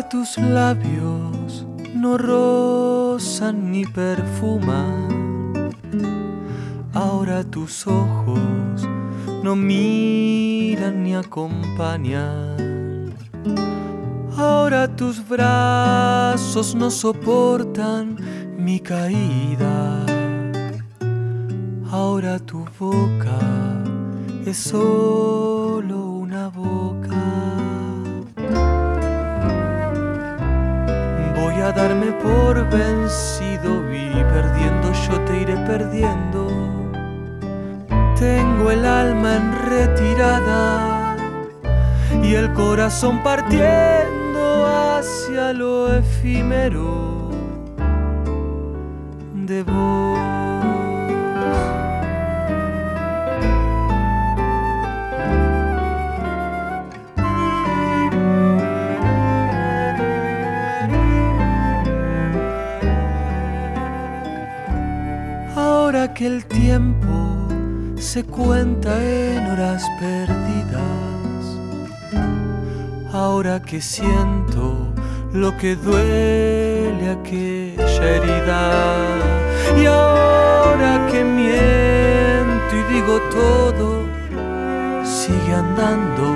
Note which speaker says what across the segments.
Speaker 1: tus labios no rozan ni perfuman, ahora tus ojos no miran ni acompañan, ahora tus brazos no soportan mi caída, ahora tu boca es solo una boca. Voy a darme por vencido y perdiendo yo te iré perdiendo. Tengo el alma en retirada y el corazón partiendo hacia lo efímero de vos. Ahora que el tiempo se cuenta en horas perdidas, ahora que siento lo que duele aquella herida, y ahora que miento y digo todo sigue andando,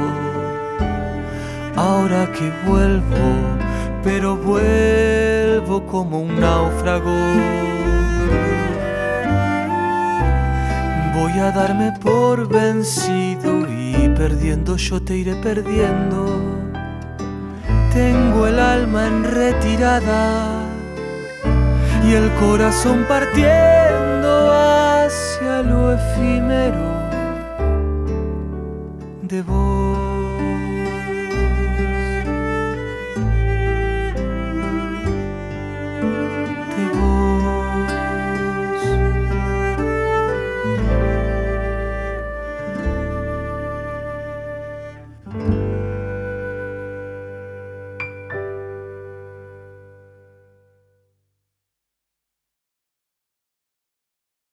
Speaker 1: ahora que vuelvo, pero vuelvo como un náufrago. Voy a darme por vencido y perdiendo yo te iré perdiendo. Tengo el alma en retirada y el corazón partiendo hacia lo efímero de vos. De vos.